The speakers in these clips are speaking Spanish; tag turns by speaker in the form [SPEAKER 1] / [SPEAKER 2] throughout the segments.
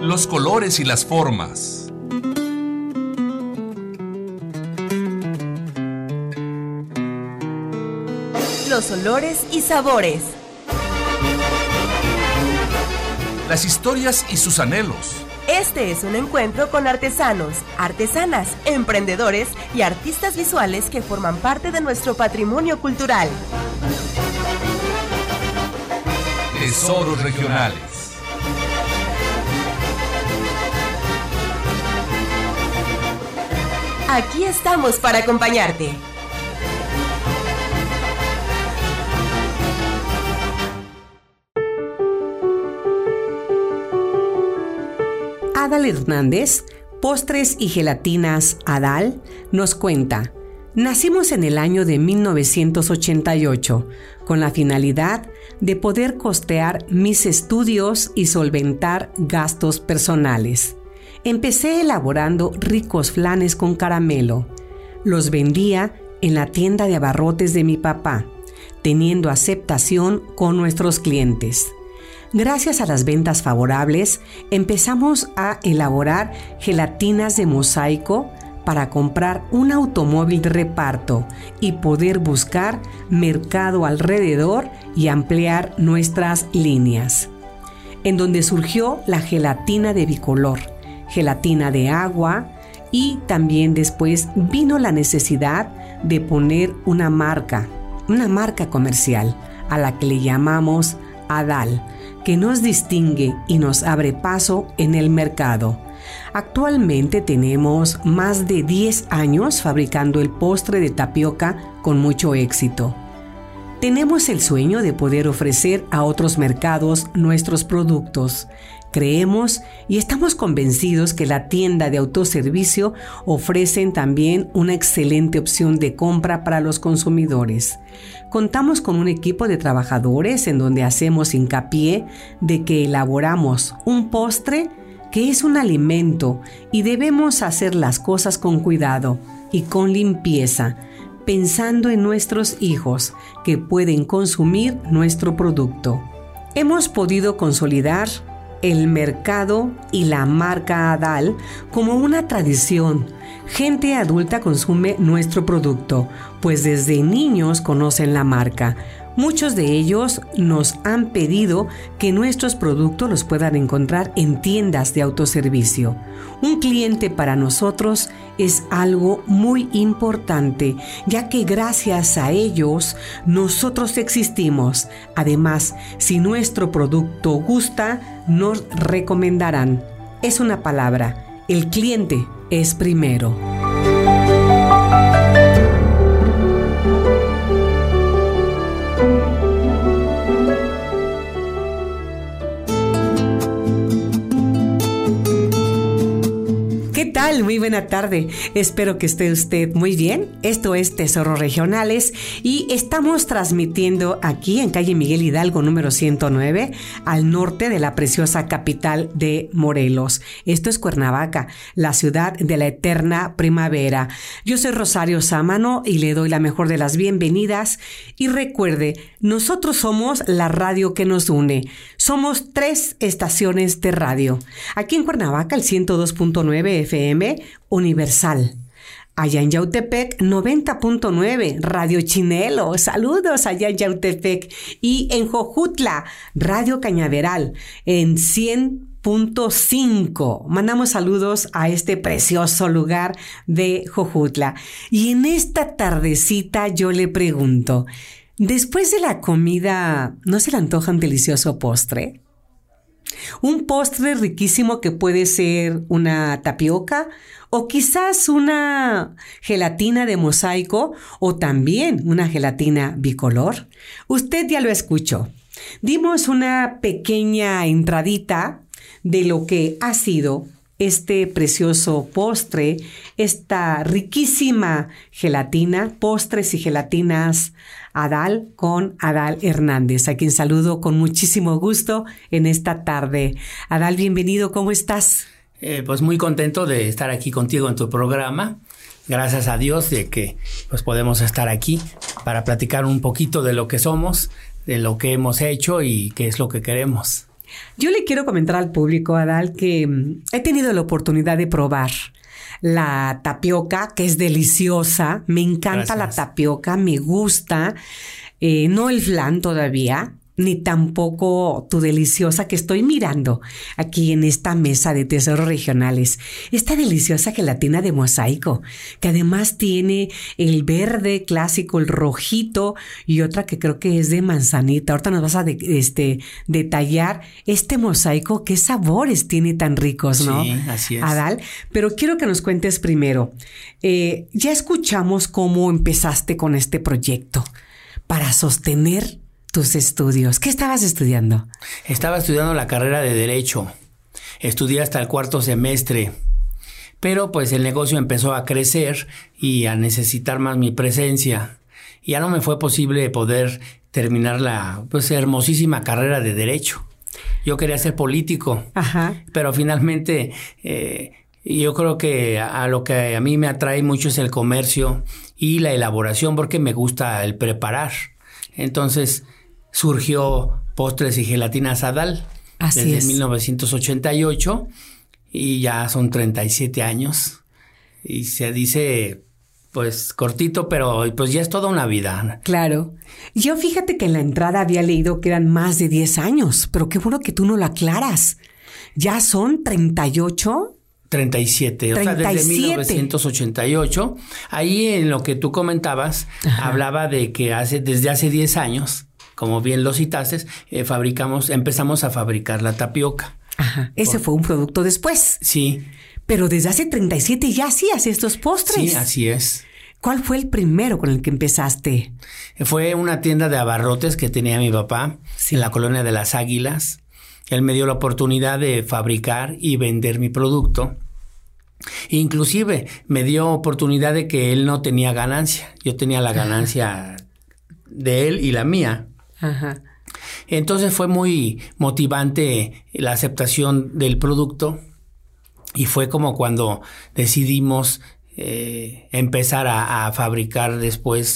[SPEAKER 1] los colores y las formas.
[SPEAKER 2] Los olores y sabores.
[SPEAKER 1] Las historias y sus anhelos.
[SPEAKER 2] Este es un encuentro con artesanos, artesanas, emprendedores y artistas visuales que forman parte de nuestro patrimonio cultural.
[SPEAKER 1] Tesoros regionales.
[SPEAKER 2] Aquí estamos para acompañarte.
[SPEAKER 3] Adal Hernández, Postres y Gelatinas Adal, nos cuenta: nacimos en el año de 1988 con la finalidad de poder costear mis estudios y solventar gastos personales. Empecé elaborando ricos flanes con caramelo. Los vendía en la tienda de abarrotes de mi papá, teniendo aceptación con nuestros clientes. Gracias a las ventas favorables, empezamos a elaborar gelatinas de mosaico para comprar un automóvil de reparto y poder buscar mercado alrededor y ampliar nuestras líneas. En donde surgió la gelatina de bicolor, gelatina de agua, y también después vino la necesidad de poner una marca comercial a la que le llamamos Adal, que nos distingue y nos abre paso en el mercado. Actualmente tenemos más de 10 años fabricando el postre de tapioca con mucho éxito. Tenemos el sueño de poder ofrecer a otros mercados nuestros productos. Creemos y estamos convencidos que la tienda de autoservicio ofrecen también una excelente opción de compra para los consumidores. Contamos con un equipo de trabajadores en donde hacemos hincapié de que elaboramos un postre que es un alimento y debemos hacer las cosas con cuidado y con limpieza, pensando en nuestros hijos que pueden consumir nuestro producto. Hemos podido consolidar el mercado y la marca Adal como una tradición. Gente adulta consume nuestro producto, pues desde niños conocen la marca. Muchos de ellos nos han pedido que nuestros productos los puedan encontrar en tiendas de autoservicio. Un cliente para nosotros es algo muy importante, ya que gracias a ellos nosotros existimos. Además, si nuestro producto gusta, nos recomendarán. Es una palabra: el cliente es primero. ¿Qué tal? Muy buena tarde. Espero que esté usted muy bien. Esto es Tesoros Regionales y estamos transmitiendo aquí en calle Miguel Hidalgo número 109, al norte de la preciosa capital de Morelos. Esto es Cuernavaca, la ciudad de la eterna primavera. Yo soy Rosario Sámano y le doy la mejor de las bienvenidas. Y recuerde, nosotros somos la radio que nos une. Somos 3 estaciones de radio. Aquí en Cuernavaca, el 102.9 FM Universal. Allá en Yautepec, 90.9 Radio Chinelo. Saludos allá en Yautepec. Y en Jojutla, Radio Cañaveral, en 100.5. Mandamos saludos a este precioso lugar de Jojutla. Y en esta tardecita yo le pregunto, después de la comida, ¿no se le antoja un delicioso postre? Un postre riquísimo que puede ser una tapioca o quizás una gelatina de mosaico o también una gelatina bicolor. Usted ya lo escuchó. Dimos una pequeña entradita de lo que ha sido este precioso postre, esta riquísima gelatina, postres y gelatinas Adal con Adal Hernández, a quien saludo con muchísimo gusto en esta tarde. Adal, bienvenido, ¿cómo estás?
[SPEAKER 4] Pues muy contento de estar aquí contigo en tu programa. Gracias a Dios de que pues podemos estar aquí para platicar un poquito de lo que somos, de lo que hemos hecho y qué es lo que queremos.
[SPEAKER 3] Yo le quiero comentar al público, Adal, que he tenido la oportunidad de probar la tapioca, que es deliciosa. Me encanta. Gracias. La tapioca, me gusta. No el flan todavía, ni tampoco tu deliciosa que estoy mirando aquí en esta mesa de tesoros regionales. Esta deliciosa gelatina de mosaico, que además tiene el verde clásico, el rojito y otra que creo que es de manzanita. Ahorita nos vas a detallar este mosaico, qué sabores tiene tan ricos, ¿no?
[SPEAKER 4] Sí, así es.
[SPEAKER 3] Adal, pero quiero que nos cuentes primero. Ya escuchamos cómo empezaste con este proyecto para sostener tus estudios. ¿Qué estabas estudiando?
[SPEAKER 4] Estaba estudiando la carrera de Derecho. Estudié hasta el 4º semestre. Pero pues el negocio empezó a crecer y a necesitar más mi presencia. Y ya no me fue posible poder terminar la pues hermosísima carrera de Derecho. Yo quería ser político. Ajá. Pero finalmente yo creo que a lo que a mí me atrae mucho es el comercio y la elaboración, porque me gusta el preparar. Entonces surgió Postres y Gelatinas Adal.
[SPEAKER 3] Así
[SPEAKER 4] desde
[SPEAKER 3] es.
[SPEAKER 4] 1988 y ya son 37 años. Y se dice pues cortito, pero pues ya es toda una vida.
[SPEAKER 3] Claro. Yo fíjate que en la entrada había leído que eran más de 10 años, pero qué bueno que tú no lo aclaras. ¿Ya son 38?
[SPEAKER 4] 37, o sea, desde 1988. Ahí en lo que tú comentabas, ajá, hablaba de que desde hace 10 años, como bien lo citaste, empezamos a fabricar la tapioca.
[SPEAKER 3] Ajá, ese fue un producto después.
[SPEAKER 4] Sí.
[SPEAKER 3] Pero desde hace 37 ya hacías estos postres.
[SPEAKER 4] Sí, así es.
[SPEAKER 3] ¿Cuál fue el primero con el que empezaste?
[SPEAKER 4] Fue una tienda de abarrotes que tenía mi papá, sí, en la colonia de Las Águilas. Él me dio la oportunidad de fabricar y vender mi producto. Inclusive me dio oportunidad de que él no tenía ganancia. Yo tenía la ganancia de él y la mía.
[SPEAKER 3] Ajá.
[SPEAKER 4] Entonces fue muy motivante la aceptación del producto y fue como cuando decidimos empezar a fabricar después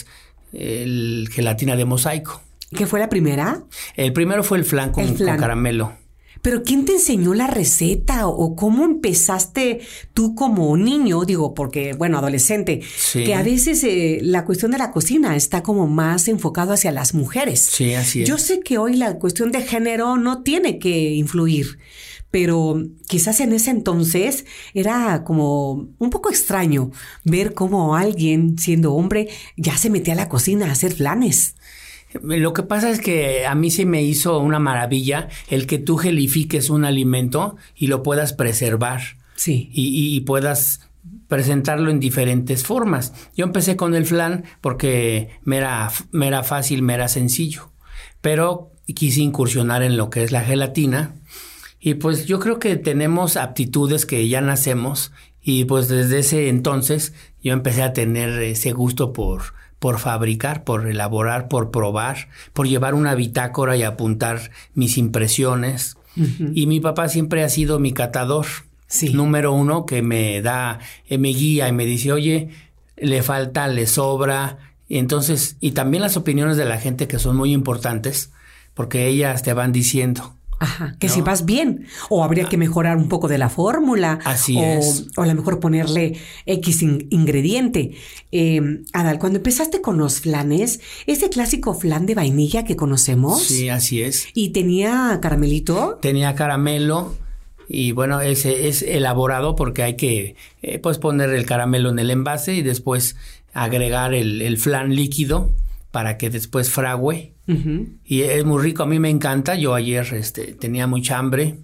[SPEAKER 4] el gelatina de mosaico.
[SPEAKER 3] ¿Qué fue la primera?
[SPEAKER 4] El primero fue el flan con caramelo.
[SPEAKER 3] ¿Pero quién te enseñó la receta o cómo empezaste tú como niño? Digo, porque, bueno, adolescente, sí, que a veces la cuestión de la cocina está como más enfocado hacia las mujeres.
[SPEAKER 4] Sí, así es.
[SPEAKER 3] Yo sé que hoy la cuestión de género no tiene que influir, pero quizás en ese entonces era como un poco extraño ver cómo alguien, siendo hombre, ya se metía a la cocina a hacer flanes.
[SPEAKER 4] Lo que pasa es que a mí se me hizo una maravilla el que tú gelifiques un alimento y lo puedas preservar.
[SPEAKER 3] Sí.
[SPEAKER 4] Y puedas presentarlo en diferentes formas. Yo empecé con el flan porque me era fácil, me era sencillo. Pero quise incursionar en lo que es la gelatina. Y pues yo creo que tenemos aptitudes que ya nacemos. Y pues desde ese entonces yo empecé a tener ese gusto por fabricar, por elaborar, por probar, por llevar una bitácora y apuntar mis impresiones. Uh-huh. Y mi papá siempre ha sido mi catador, sí, número uno, que me da, me guía y me dice, oye, le falta, le sobra. Y entonces, y también las opiniones de la gente que son muy importantes, porque ellas te van diciendo.
[SPEAKER 3] Ajá, que ¿no? Si vas bien, o habría que mejorar un poco de la fórmula.
[SPEAKER 4] Así es.
[SPEAKER 3] O a lo mejor ponerle X ingrediente. Adal, cuando empezaste con los flanes, ese clásico flan de vainilla que conocemos.
[SPEAKER 4] Sí, así es.
[SPEAKER 3] ¿Y tenía caramelito?
[SPEAKER 4] Tenía caramelo. Y bueno, ese es elaborado porque hay que pues poner el caramelo en el envase y después agregar el flan líquido para que después fragüe. Uh-huh. Y es muy rico, a mí me encanta. Yo ayer tenía mucha hambre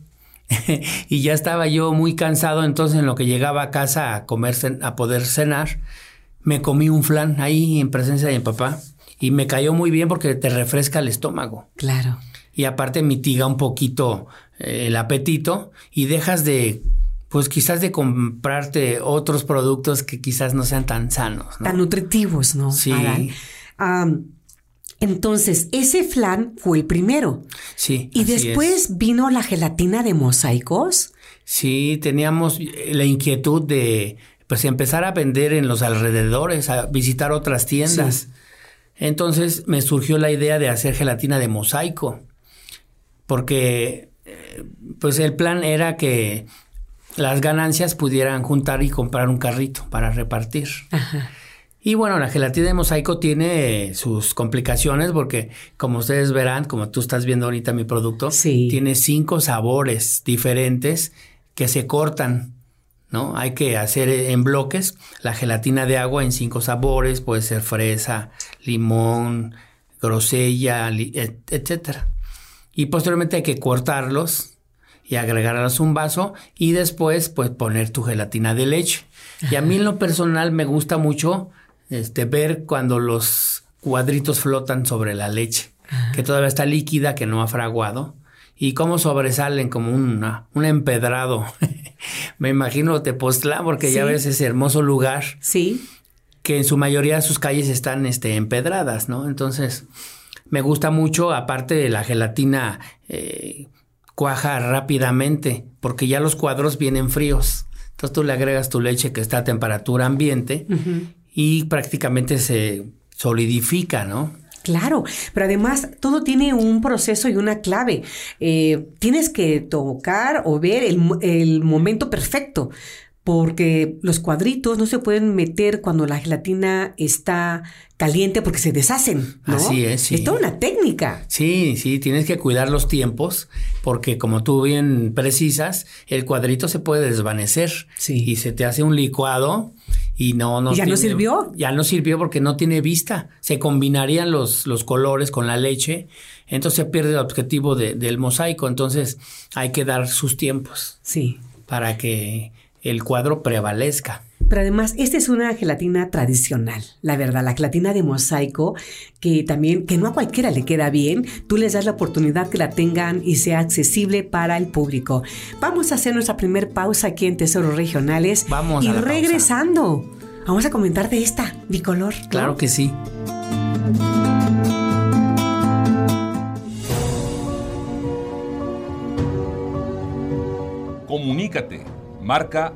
[SPEAKER 4] y ya estaba yo muy cansado, entonces en lo que llegaba a casa a poder cenar, me comí un flan ahí en presencia de mi papá y me cayó muy bien porque te refresca el estómago.
[SPEAKER 3] Claro.
[SPEAKER 4] Y aparte mitiga un poquito el apetito y dejas de, pues quizás de comprarte otros productos que quizás no sean tan sanos, ¿no?
[SPEAKER 3] Tan nutritivos, ¿no?
[SPEAKER 4] Sí.
[SPEAKER 3] Entonces, ese flan fue el primero.
[SPEAKER 4] Sí.
[SPEAKER 3] ¿Y después vino la gelatina de mosaicos?
[SPEAKER 4] Sí, teníamos la inquietud de pues empezar a vender en los alrededores, a visitar otras tiendas. Sí. Entonces me surgió la idea de hacer gelatina de mosaico, porque pues el plan era que las ganancias pudieran juntar y comprar un carrito para repartir. Ajá. Y bueno, la gelatina de mosaico tiene sus complicaciones porque, como ustedes verán, como tú estás viendo ahorita mi producto, sí, tiene 5 sabores diferentes que se cortan, ¿no? Hay que hacer en bloques la gelatina de agua en 5 sabores, puede ser fresa, limón, grosella, etcétera. Y posteriormente hay que cortarlos y agregarlos a un vaso y después pues poner tu gelatina de leche. Y a mí en lo personal me gusta mucho ver cuando los cuadritos flotan sobre la leche, que todavía está líquida, que no ha fraguado, y cómo sobresalen como un empedrado. Me imagino Tepoztlán, porque sí, ya ves ese hermoso lugar. Sí. Que en su mayoría de sus calles están empedradas, ¿no? Entonces, me gusta mucho, aparte de la gelatina, cuaja rápidamente, porque ya los cuadros vienen fríos. Entonces, tú le agregas tu leche que está a temperatura ambiente, y prácticamente se solidifica, ¿no?
[SPEAKER 3] Claro, pero además todo tiene un proceso y una clave. Tienes que tocar o ver el momento perfecto, porque los cuadritos no se pueden meter cuando la gelatina está caliente porque se deshacen, ¿no?
[SPEAKER 4] Así es, sí.
[SPEAKER 3] Es toda una técnica.
[SPEAKER 4] Sí, tienes que cuidar los tiempos porque, como tú bien precisas, el cuadrito se puede desvanecer, sí, y se te hace un licuado y no.
[SPEAKER 3] ¿Ya no sirvió?
[SPEAKER 4] Ya no sirvió porque no tiene vista. Se combinarían los colores con la leche, entonces se pierde el objetivo del mosaico. Entonces hay que dar sus tiempos, sí, para que el cuadro prevalezca.
[SPEAKER 3] Pero además, esta es una gelatina tradicional, la verdad, la gelatina de mosaico, que no a cualquiera le queda bien. Tú les das la oportunidad que la tengan y sea accesible para el público. Vamos a hacer nuestra primer pausa aquí en Tesoros Regionales.
[SPEAKER 4] Vamos a la
[SPEAKER 3] regresando,
[SPEAKER 4] pausa,
[SPEAKER 3] vamos a comentar de esta bicolor, ¿no?
[SPEAKER 4] Claro que sí.
[SPEAKER 1] Comunícate. Marca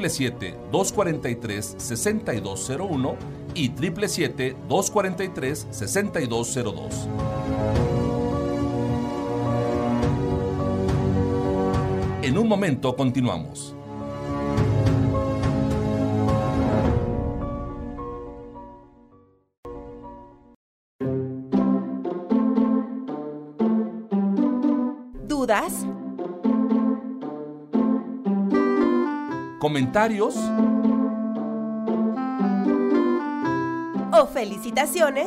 [SPEAKER 1] 777-243-6201 y 777-243-6202. En un momento continuamos.
[SPEAKER 2] ¿Dudas?
[SPEAKER 1] ¿Comentarios?
[SPEAKER 2] ¿O felicitaciones?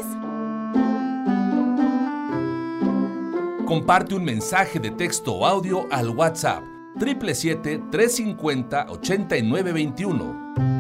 [SPEAKER 1] Comparte un mensaje de texto o audio al WhatsApp 777-350-8921.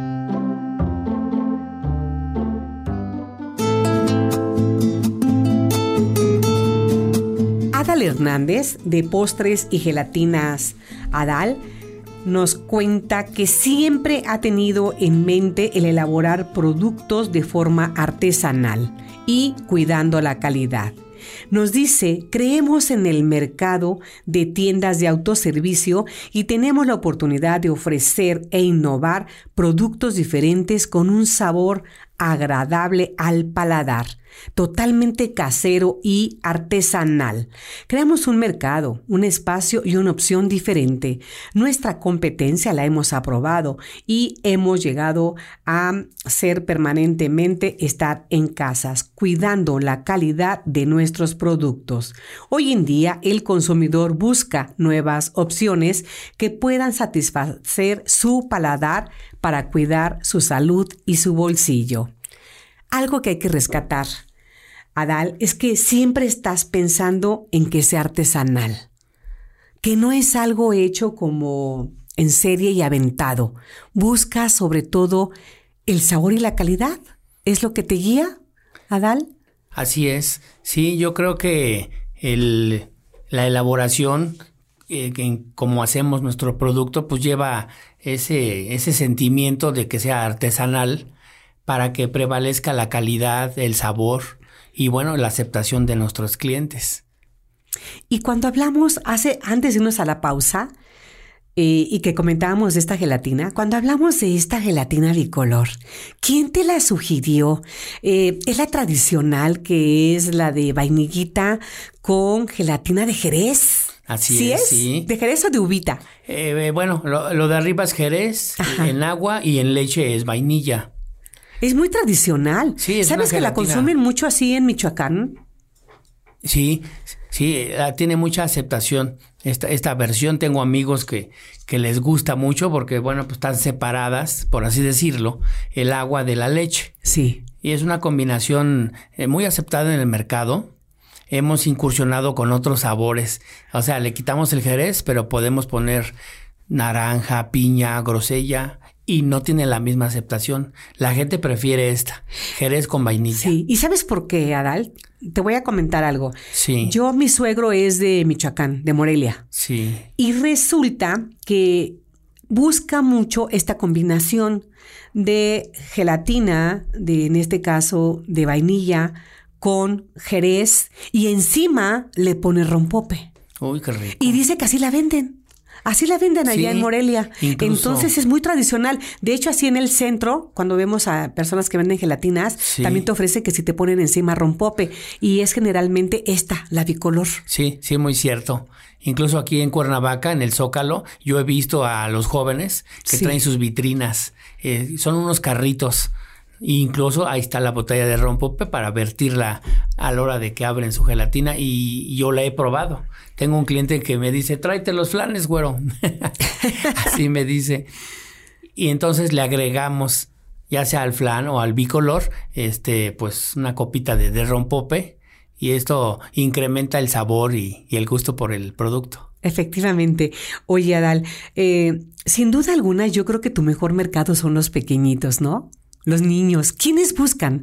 [SPEAKER 3] Adal Hernández, de Postres y Gelatinas Adal, nos cuenta que siempre ha tenido en mente el elaborar productos de forma artesanal y cuidando la calidad. Nos dice, creemos en el mercado de tiendas de autoservicio y tenemos la oportunidad de ofrecer e innovar productos diferentes con un sabor agradable al paladar, totalmente casero y artesanal. Creamos un mercado, un espacio y una opción diferente. Nuestra competencia la hemos aprobado y hemos llegado a ser permanentemente estar en casas, cuidando la calidad de nuestros productos. Hoy en día, el consumidor busca nuevas opciones que puedan satisfacer su paladar para cuidar su salud y su bolsillo. Algo que hay que rescatar, Adal, es que siempre estás pensando en que sea artesanal, que no es algo hecho como en serie y aventado. Buscas sobre todo el sabor y la calidad. ¿Es lo que te guía, Adal?
[SPEAKER 4] Así es. Sí, yo creo que la elaboración, como hacemos nuestro producto, pues lleva ese sentimiento de que sea artesanal para que prevalezca la calidad, el sabor y, bueno, la aceptación de nuestros clientes.
[SPEAKER 3] Y cuando hablamos, antes de irnos a la pausa, y que comentábamos de esta gelatina, cuando hablamos de esta gelatina bicolor, ¿quién te la sugirió? ¿Es la tradicional, que es la de vainillita con gelatina de Jerez?
[SPEAKER 4] Así
[SPEAKER 3] ¿Sí
[SPEAKER 4] es,
[SPEAKER 3] sí. ¿De Jerez o de uvita?
[SPEAKER 4] Bueno, lo de arriba es Jerez, en agua, y en leche es vainilla.
[SPEAKER 3] Es muy tradicional.
[SPEAKER 4] Sí, es
[SPEAKER 3] ¿Sabes
[SPEAKER 4] una
[SPEAKER 3] que la
[SPEAKER 4] gelatina.
[SPEAKER 3] consumen mucho así en Michoacán?
[SPEAKER 4] Sí, tiene mucha aceptación. Esta versión, tengo amigos que les gusta mucho porque, bueno, pues están separadas, por así decirlo, el agua de la leche.
[SPEAKER 3] Sí.
[SPEAKER 4] Y es una combinación muy aceptada en el mercado. Hemos incursionado con otros sabores. O sea, le quitamos el Jerez, pero podemos poner naranja, piña, grosella, y no tiene la misma aceptación. La gente prefiere esta, Jerez con vainilla.
[SPEAKER 3] Sí, ¿y sabes por qué, Adal? Te voy a comentar algo.
[SPEAKER 4] Sí.
[SPEAKER 3] Mi suegro es de Michoacán, de Morelia.
[SPEAKER 4] Sí.
[SPEAKER 3] Y resulta que busca mucho esta combinación de gelatina, en este caso de vainilla, con Jerez, y encima le pone rompope.
[SPEAKER 4] Uy, qué rico.
[SPEAKER 3] Y dice que así la venden. Así la venden allá en Morelia.
[SPEAKER 4] Incluso.
[SPEAKER 3] Entonces es muy tradicional. De hecho, así en el centro, cuando vemos a personas que venden gelatinas, también te ofrece que si te ponen encima rompope. Y es generalmente la bicolor.
[SPEAKER 4] Sí, muy cierto. Incluso aquí en Cuernavaca, en el Zócalo, yo he visto a los jóvenes que traen sus vitrinas. Son unos carritos. Incluso ahí está la botella de rompope para vertirla a la hora de que abren su gelatina, y yo la he probado. Tengo un cliente que me dice, tráete los flanes, güero. Así me dice. Y entonces le agregamos, ya sea al flan o al bicolor, pues una copita de rompope, y esto incrementa el sabor y el gusto por el producto.
[SPEAKER 3] Efectivamente. Oye, Adal, sin duda alguna, yo creo que tu mejor mercado son los pequeñitos, ¿no? Los niños. ¿Quiénes buscan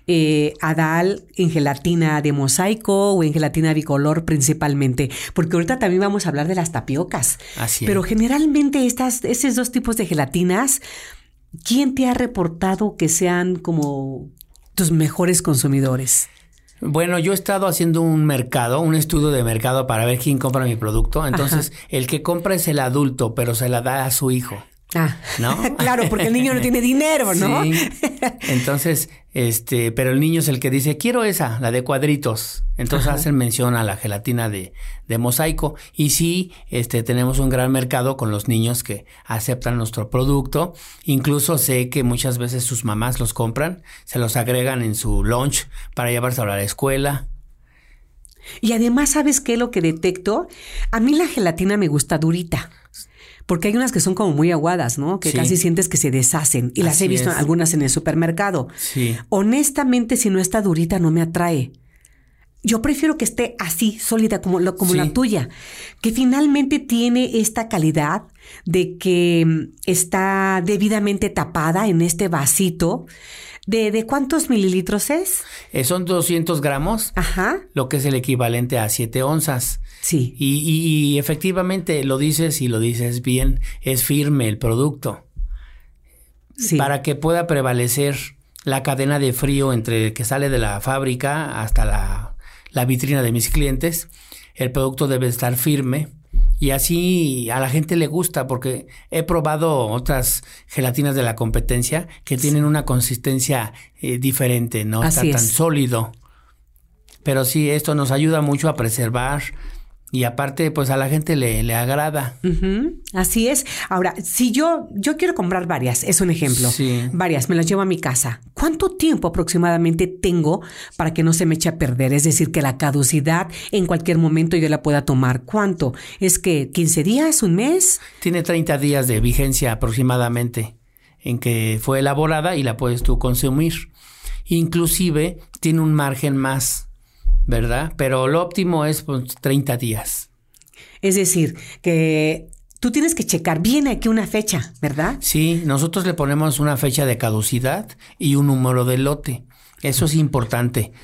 [SPEAKER 3] Adal en gelatina de mosaico o en gelatina bicolor principalmente? Porque ahorita también vamos a hablar de las tapiocas.
[SPEAKER 4] Así es.
[SPEAKER 3] Pero generalmente esos dos tipos de gelatinas, ¿quién te ha reportado que sean como tus mejores consumidores?
[SPEAKER 4] Bueno, yo he estado haciendo un estudio de mercado para ver quién compra mi producto. Entonces, el que compra es el adulto, pero se la da a su hijo. ¿No?
[SPEAKER 3] Claro, porque el niño no tiene dinero, ¿no?
[SPEAKER 4] Sí. Entonces, pero el niño es el que dice, quiero esa, la de cuadritos. Entonces hacen mención a la gelatina de mosaico. Y sí, tenemos un gran mercado con los niños que aceptan nuestro producto. Incluso sé que muchas veces sus mamás los compran, se los agregan en su lunch para llevárselo a la escuela.
[SPEAKER 3] Y además, ¿sabes qué? Lo que detecto, a mí la gelatina me gusta durita. Porque hay unas que son como muy aguadas, ¿no? Que casi sientes que se deshacen. Y las he visto algunas en el supermercado.
[SPEAKER 4] Sí.
[SPEAKER 3] Honestamente, si no está durita, no me atrae. Yo prefiero que esté así, sólida, como la tuya. Que finalmente tiene esta calidad de que está debidamente tapada en este vasito. ¿De cuántos mililitros es?
[SPEAKER 4] Son 200 gramos.
[SPEAKER 3] Ajá.
[SPEAKER 4] Lo que es el equivalente a 7 onzas.
[SPEAKER 3] Sí.
[SPEAKER 4] Y efectivamente lo dices y lo dices bien, es firme el producto. Sí. Para que pueda prevalecer la cadena de frío entre que sale de la fábrica hasta la vitrina de mis clientes, el producto debe estar firme. Y así a la gente le gusta, porque he probado otras gelatinas de la competencia que tienen una consistencia diferente, no está tan sólido. Pero sí, esto nos ayuda mucho a preservar. Y aparte, pues a la gente le agrada.
[SPEAKER 3] Así es. Ahora, si yo quiero comprar varias, es un ejemplo.
[SPEAKER 4] Sí.
[SPEAKER 3] Varias, me las llevo a mi casa. ¿Cuánto tiempo aproximadamente tengo para que no se me eche a perder? Es decir, que la caducidad en cualquier momento yo la pueda tomar. ¿Cuánto? ¿Es que 15 días, un mes?
[SPEAKER 4] Tiene 30 días de vigencia aproximadamente en que fue elaborada y la puedes tú consumir. Inclusive tiene un margen más, ¿verdad? Pero lo óptimo es 30 días.
[SPEAKER 3] Es decir, que tú tienes que checar bien aquí una fecha, ¿verdad?
[SPEAKER 4] Sí, nosotros le ponemos una fecha de caducidad y un número de lote. Eso es importante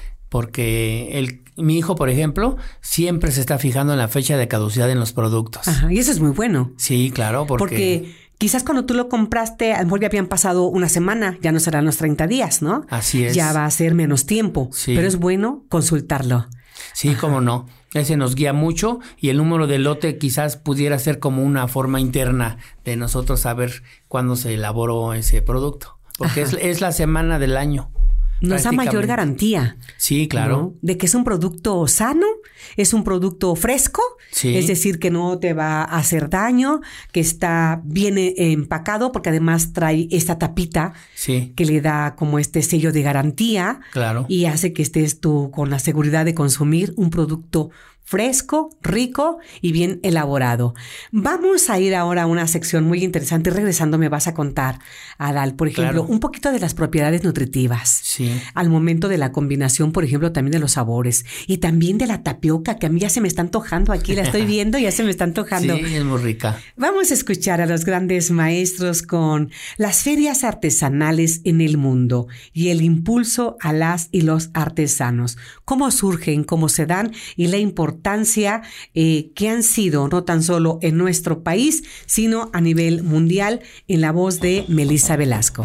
[SPEAKER 4] porque mi hijo, por ejemplo, siempre se está fijando en la fecha de caducidad en los productos.
[SPEAKER 3] Ajá, y eso es muy bueno.
[SPEAKER 4] Sí, claro, porque
[SPEAKER 3] quizás cuando tú lo compraste, a lo mejor ya habían pasado una semana, ya no serán los 30 días, ¿no?
[SPEAKER 4] Así es.
[SPEAKER 3] Ya va a ser menos tiempo,
[SPEAKER 4] sí.
[SPEAKER 3] Pero es bueno consultarlo.
[SPEAKER 4] Sí, cómo no. Ese nos guía mucho y el número de lote quizás pudiera ser como una forma interna de nosotros saber cuándo se elaboró ese producto. Porque es la semana del año.
[SPEAKER 3] nos da mayor garantía.
[SPEAKER 4] Sí, claro.
[SPEAKER 3] ¿No? De que es un producto sano, es un producto fresco,
[SPEAKER 4] sí.
[SPEAKER 3] Es decir, que no te va a hacer daño, que está bien empacado, porque además trae esta tapita
[SPEAKER 4] sí.
[SPEAKER 3] que le da como este sello de garantía.
[SPEAKER 4] Claro.
[SPEAKER 3] Y hace que estés tú con la seguridad de consumir un producto fresco, rico y bien elaborado. Vamos a ir ahora a una sección muy interesante. Regresando me vas a contar, Adal, por ejemplo, un poquito de las propiedades nutritivas.
[SPEAKER 4] Sí.
[SPEAKER 3] Al momento de la combinación, por ejemplo, también de los sabores y también de la tapioca, que a mí ya se me está antojando aquí, la estoy viendo, ya se me está antojando.
[SPEAKER 4] Sí, es muy rica.
[SPEAKER 3] Vamos a escuchar a los grandes maestros con las ferias artesanales en el mundo y el impulso a las y los artesanos. Cómo surgen, cómo se dan y la importancia que han sido no tan solo en nuestro país, sino a nivel mundial, en la voz de Melissa Velasco.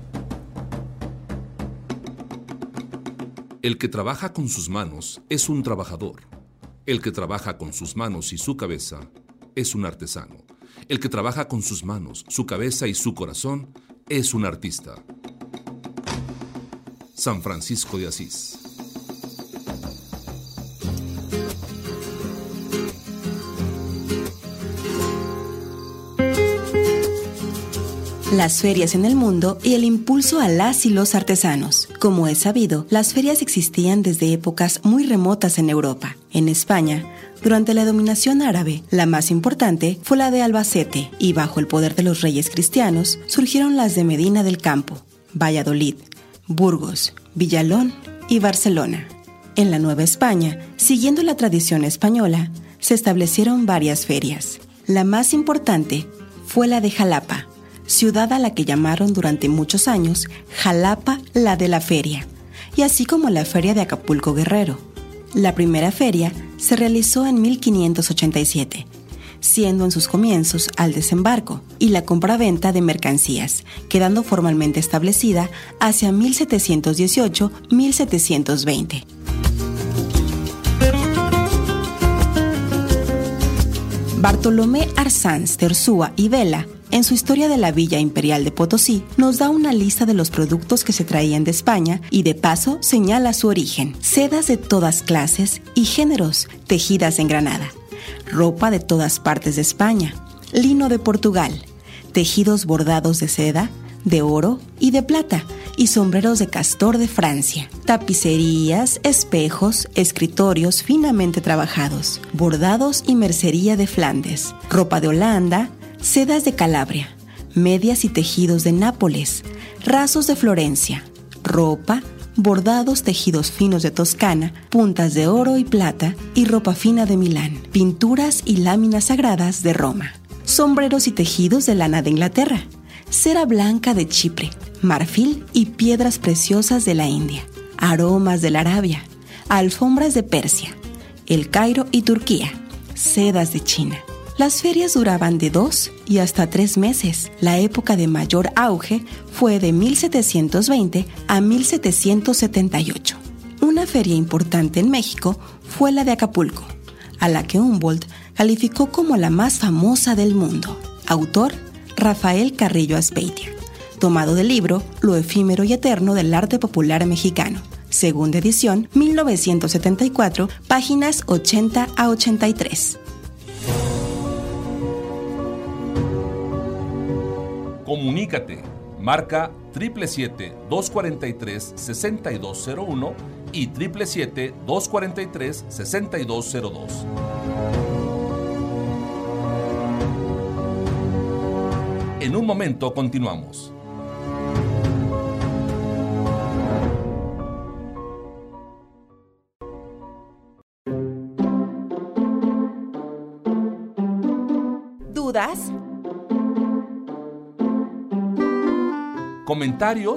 [SPEAKER 1] El que trabaja con sus manos es un trabajador. El que trabaja con sus manos y su cabeza es un artesano. El que trabaja con sus manos, su cabeza y su corazón es un artista. San Francisco de Asís.
[SPEAKER 5] Las ferias en el mundo y el impulso a las y los artesanos. Como es sabido, las ferias existían desde épocas muy remotas en Europa. En España, durante la dominación árabe, la más importante fue la de Albacete, y bajo el poder de los reyes cristianos surgieron las de Medina del Campo, Valladolid, Burgos, Villalón y Barcelona. En la Nueva España, siguiendo la tradición española, se establecieron varias ferias. La más importante fue la de Jalapa, ciudad a la que llamaron durante muchos años Jalapa la de la Feria, y así como la Feria de Acapulco Guerrero. La primera feria se realizó en 1587, siendo en sus comienzos al desembarco y la compraventa de mercancías, quedando formalmente establecida hacia 1718-1720. Bartolomé Arzáns de Ursúa y Vela, en su Historia de la Villa Imperial de Potosí, nos da una lista de los productos que se traían de España y de paso señala su origen. Sedas de todas clases y géneros, tejidas en Granada. Ropa de todas partes de España. Lino de Portugal. Tejidos bordados de seda, de oro y de plata, y sombreros de castor de Francia. Tapicerías, espejos, escritorios finamente trabajados. Bordados y mercería de Flandes. Ropa de Holanda, sedas de Calabria, medias y tejidos de Nápoles, rasos de Florencia, ropa, bordados, tejidos finos de Toscana, puntas de oro y plata y ropa fina de Milán, pinturas y láminas sagradas de Roma, sombreros y tejidos de lana de Inglaterra, cera blanca de Chipre, marfil y piedras preciosas de la India, aromas de la Arabia, alfombras de Persia, El Cairo y Turquía, sedas de China. Las ferias duraban de 2 y hasta 3 meses. La época de mayor auge fue de 1720 a 1778. Una feria importante en México fue la de Acapulco, a la que Humboldt calificó como la más famosa del mundo. Autor, Rafael Carrillo Azpeitia. Tomado del libro Lo efímero y eterno del arte popular mexicano. Segunda edición, 1974, páginas 80 a 83.
[SPEAKER 1] Comunícate. Marca 777-243-6201 y 777-243-6202. En un momento continuamos.
[SPEAKER 2] ¿Dudas?
[SPEAKER 1] ¿Comentarios?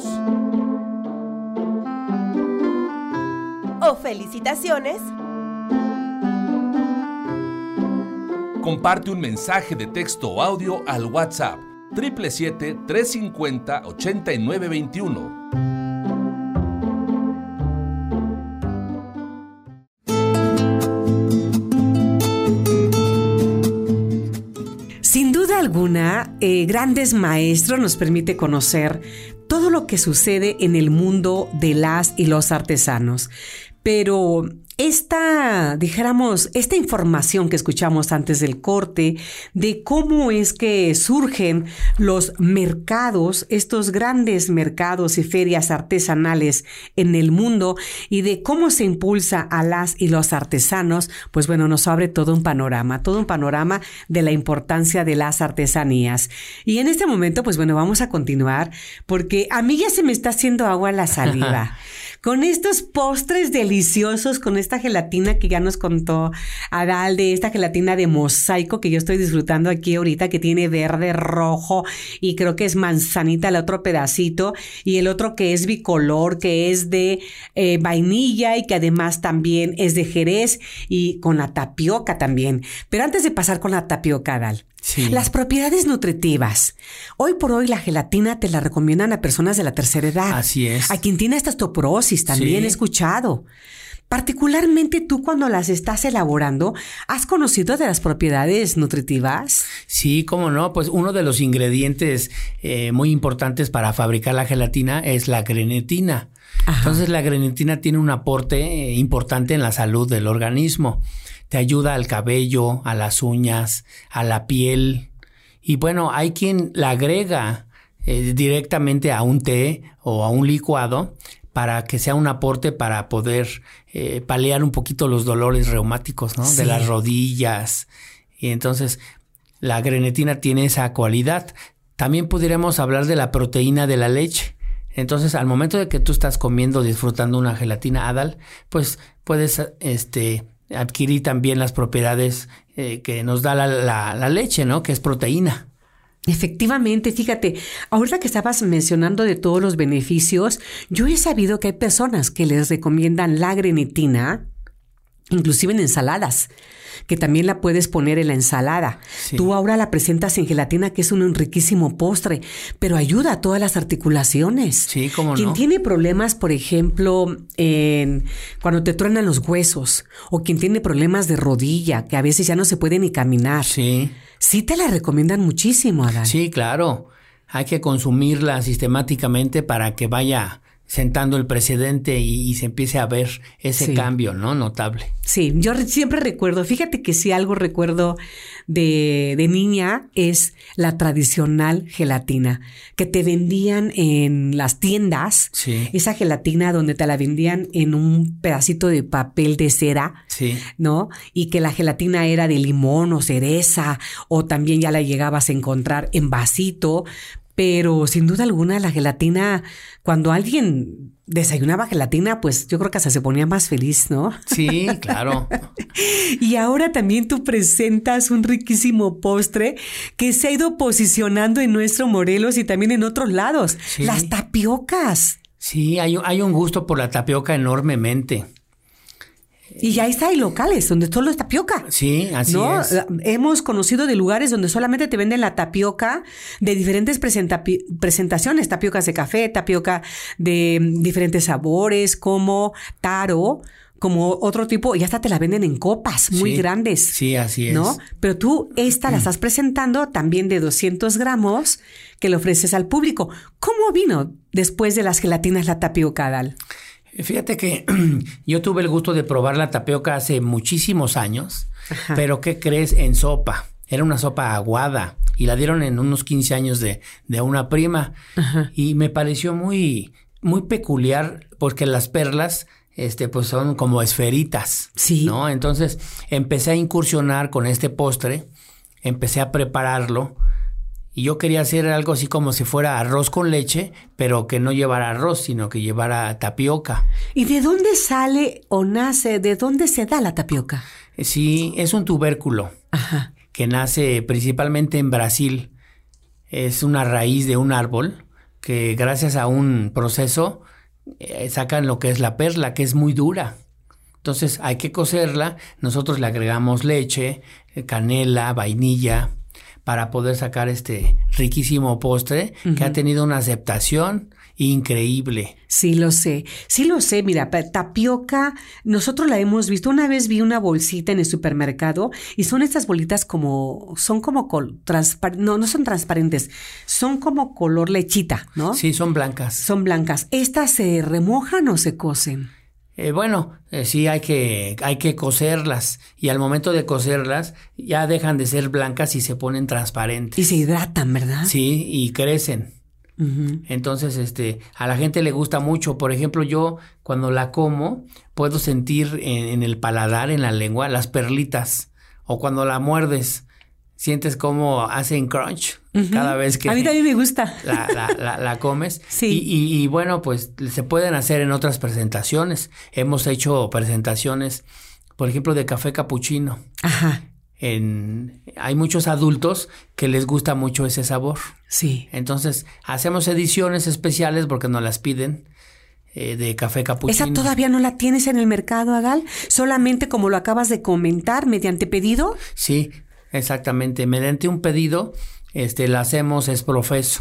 [SPEAKER 2] ¿O felicitaciones?
[SPEAKER 1] Comparte un mensaje de texto o audio al WhatsApp 777-350-8921.
[SPEAKER 3] Sin duda alguna, Grandes Maestros nos permite conocer todo lo que sucede en el mundo de las y los artesanos. Pero esta información que escuchamos antes del corte de cómo es que surgen los mercados, estos grandes mercados y ferias artesanales en el mundo y de cómo se impulsa a las y los artesanos, pues bueno, nos abre todo un panorama de la importancia de las artesanías. Y en este momento, pues bueno, vamos a continuar porque a mí ya se me está haciendo agua la saliva. Con estos postres deliciosos, con esta gelatina que ya nos contó Adal, de esta gelatina de mosaico que yo estoy disfrutando aquí ahorita, que tiene verde, rojo y creo que es manzanita el otro pedacito, y el otro que es bicolor, que es de vainilla y que además también es de Jerez y con la tapioca también. Pero antes de pasar con la tapioca, Adal, sí, las propiedades nutritivas. Hoy por hoy la gelatina te la recomiendan a personas de la tercera edad.
[SPEAKER 4] Así es.
[SPEAKER 3] A quien tiene esta osteoporosis también he escuchado. Particularmente tú, cuando las estás elaborando, ¿has conocido de las propiedades nutritivas?
[SPEAKER 4] Sí, cómo no. Pues uno de los ingredientes muy importantes para fabricar la gelatina es la grenetina. Ajá. Entonces la grenetina tiene un aporte importante en la salud del organismo. Te ayuda al cabello, a las uñas, a la piel. Y bueno, hay quien la agrega directamente a un té o a un licuado para que sea un aporte para poder paliar un poquito los dolores reumáticos, ¿no? Sí. De las rodillas. Y entonces la grenetina tiene esa cualidad. También pudiéramos hablar de la proteína de la leche. Entonces, al momento de que tú estás comiendo, disfrutando una gelatina, Adal, pues puedes adquirir también las propiedades que nos da la leche, ¿no? Que es proteína.
[SPEAKER 3] Efectivamente, fíjate, ahorita que estabas mencionando de todos los beneficios, yo he sabido que hay personas que les recomiendan la grenetina, inclusive en ensaladas, que también la puedes poner en la ensalada. Sí. Tú ahora la presentas en gelatina, que es un riquísimo postre, pero ayuda a todas las articulaciones.
[SPEAKER 4] Sí, cómo no.
[SPEAKER 3] Quien tiene problemas, por ejemplo, cuando te truenan los huesos, o quien tiene problemas de rodilla, que a veces ya no se puede ni caminar.
[SPEAKER 4] Sí.
[SPEAKER 3] Sí te la recomiendan muchísimo, Adal.
[SPEAKER 4] Sí, claro. Hay que consumirla sistemáticamente para que vaya sentando el precedente y se empiece a ver ese cambio, ¿no? Notable.
[SPEAKER 3] Sí, yo siempre recuerdo, fíjate que si algo recuerdo de niña es la tradicional gelatina que te vendían en las tiendas. Sí. Esa gelatina donde te la vendían en un pedacito de papel de cera, sí, ¿no? Y que la gelatina era de limón o cereza, o también ya la llegabas a encontrar en vasito. Pero sin duda alguna la gelatina, cuando alguien desayunaba gelatina, pues yo creo que hasta se ponía más feliz, ¿no?
[SPEAKER 4] Sí, claro.
[SPEAKER 3] Y ahora también tú presentas un riquísimo postre que se ha ido posicionando en nuestro Morelos y también en otros lados. Sí. Las tapiocas.
[SPEAKER 4] Sí, hay un gusto por la tapioca enormemente.
[SPEAKER 3] Y ya hay locales donde solo es tapioca.
[SPEAKER 4] Sí, así es.
[SPEAKER 3] Hemos conocido de lugares donde solamente te venden la tapioca de diferentes presentaciones. Tapiocas de café, tapioca de diferentes sabores, como taro, como otro tipo. Y hasta te la venden en copas muy grandes.
[SPEAKER 4] Sí, así es.
[SPEAKER 3] ¿No? Pero tú la estás presentando también de 200 gramos que le ofreces al público. ¿Cómo vino después de las gelatinas la tapioca, Adal?
[SPEAKER 4] Fíjate que yo tuve el gusto de probar la tapioca hace muchísimos años. Ajá. Pero ¿qué crees? En sopa. Era una sopa aguada y la dieron en unos 15 años de una prima. Ajá. Y me pareció muy, muy peculiar porque las perlas pues son como esferitas. Sí. ¿No? Entonces empecé a incursionar con este postre, empecé a prepararlo. Y yo quería hacer algo así como si fuera arroz con leche, pero que no llevara arroz, sino que llevara tapioca.
[SPEAKER 3] ¿Y de dónde sale o nace, de dónde se da la tapioca?
[SPEAKER 4] Sí, es un tubérculo. Ajá. Que nace principalmente en Brasil. Es una raíz de un árbol que gracias a un proceso sacan lo que es la perla, que es muy dura. Entonces hay que cocerla. Nosotros le agregamos leche, canela, vainilla, para poder sacar este riquísimo postre que ha tenido una aceptación increíble.
[SPEAKER 3] Sí lo sé, mira, tapioca, nosotros la hemos visto, una vez vi una bolsita en el supermercado y son estas bolitas no son transparentes, son como color lechita, ¿no?
[SPEAKER 4] Sí, son blancas.
[SPEAKER 3] Son blancas. ¿Estas se remojan o se cocen?
[SPEAKER 4] Sí hay que cocerlas y al momento de cocerlas ya dejan de ser blancas y se ponen transparentes.
[SPEAKER 3] Y se hidratan, ¿verdad?
[SPEAKER 4] Sí, y crecen. Entonces, a la gente le gusta mucho. Por ejemplo, yo cuando la como puedo sentir en el paladar, en la lengua, las perlitas. O cuando la muerdes, sientes cómo hacen crunch cada vez que...
[SPEAKER 3] A mí también me gusta.
[SPEAKER 4] La comes.
[SPEAKER 3] Sí.
[SPEAKER 4] Y bueno, pues se pueden hacer en otras presentaciones. Hemos hecho presentaciones, por ejemplo, de café capuchino.
[SPEAKER 3] Ajá.
[SPEAKER 4] Hay muchos adultos que les gusta mucho ese sabor.
[SPEAKER 3] Sí.
[SPEAKER 4] Entonces, hacemos ediciones especiales porque nos las piden de café capuchino.
[SPEAKER 3] ¿Esa todavía no la tienes en el mercado, Adal? ¿Solamente como lo acabas de comentar, mediante pedido?
[SPEAKER 4] Sí, exactamente. Mediante un pedido, la hacemos es profeso.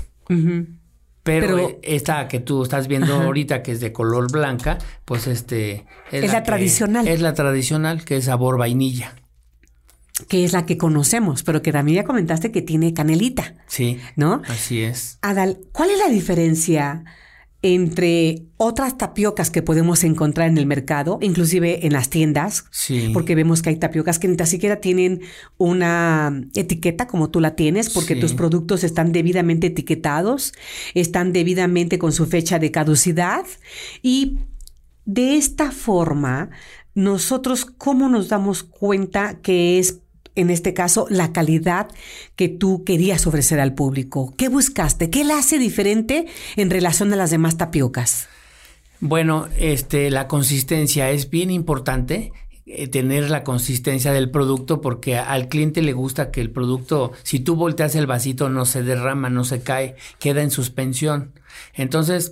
[SPEAKER 4] Pero esta que tú estás viendo ahorita, que es de color blanca, pues es
[SPEAKER 3] la tradicional.
[SPEAKER 4] Es la tradicional, que es sabor vainilla.
[SPEAKER 3] Que es la que conocemos, pero que también ya comentaste que tiene canelita.
[SPEAKER 4] Sí,
[SPEAKER 3] ¿no?
[SPEAKER 4] Así es.
[SPEAKER 3] Adal, ¿cuál es la diferencia entre otras tapiocas que podemos encontrar en el mercado, inclusive en las tiendas?
[SPEAKER 4] Sí.
[SPEAKER 3] Porque vemos que hay tapiocas que ni tan siquiera tienen una etiqueta como tú la tienes, porque tus productos están debidamente etiquetados, están debidamente con su fecha de caducidad. Y de esta forma, nosotros, ¿cómo nos damos cuenta que es, en este caso, la calidad que tú querías ofrecer al público? ¿Qué buscaste? ¿Qué la hace diferente en relación a las demás tapiocas?
[SPEAKER 4] Bueno, la consistencia es bien importante, tener la consistencia del producto, porque al cliente le gusta que el producto, si tú volteas el vasito, no se derrama, no se cae, queda en suspensión. Entonces,